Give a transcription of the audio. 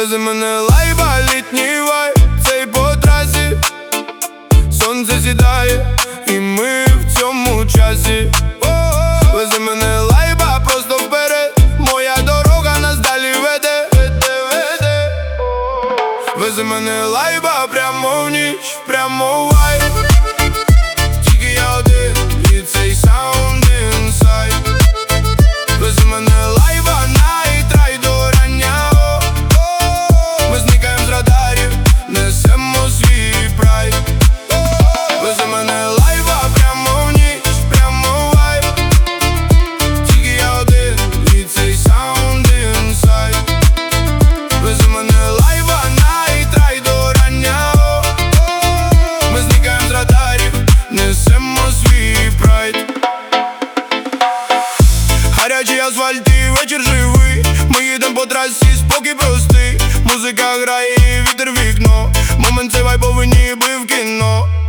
Вези мене лайба, літній вайб, цей по трасі. Сонце сідає, і ми в цьому часі. Вези мене лайба, просто вперед, моя дорога нас далі веде. Вези мене лайба, прямо в ніч, прямо в вайб. Тільки я один, і цей саунд інсайд. Вези мене лайба, найтрай до рання. Ми зникаєм з радарів, несемо свій прайд. Вези мене лайба, прямо в ніч, прямо в вайб. Тільки я один, і цей саунд інсайд. Вези мене лайба, найтрай до рання. Ми зникаєм з радарів, несемо свій прайд. Гарячий асфальт і вечір живий. Ми їдем по трасі, спокій простий. Музика грає, вітер в вікно. Момент цей вайбовий ніби в кіно.